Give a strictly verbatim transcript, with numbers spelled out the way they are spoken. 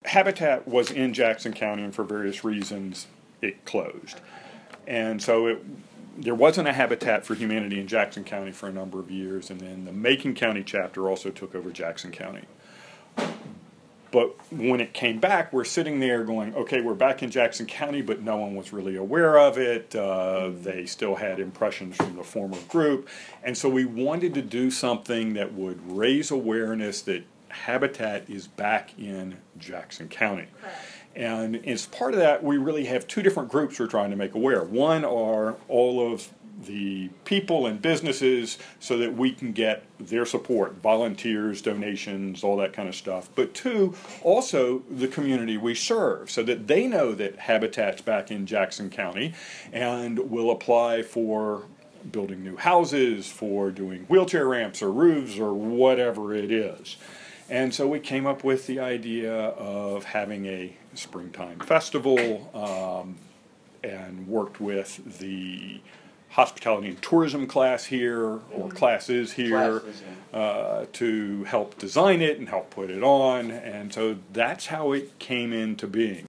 Habitat was in Jackson County, and for various reasons, it closed. And so it, there wasn't a Habitat for Humanity in Jackson County for a number of years, and then the Macon County chapter also took over Jackson County. But when it came back, we're sitting there going, okay, we're back in Jackson County, but no one was really aware of it. Uh, they still had impressions from the former group. And so we wanted to do something that would raise awareness that Habitat is back in Jackson County. Correct. And as part of that, we really have two different groups we're trying to make aware. One are all of the people and businesses so that we can get their support, volunteers, donations, all that kind of stuff. But two, also the community we serve so that they know that Habitat's back in Jackson County and will apply for building new houses, for doing wheelchair ramps or roofs or whatever it is. And so we came up with the idea of having a springtime festival um, and worked with the hospitality and tourism class here, or classes here, Classes, uh, to help design it and help put it on. And so that's how it came into being.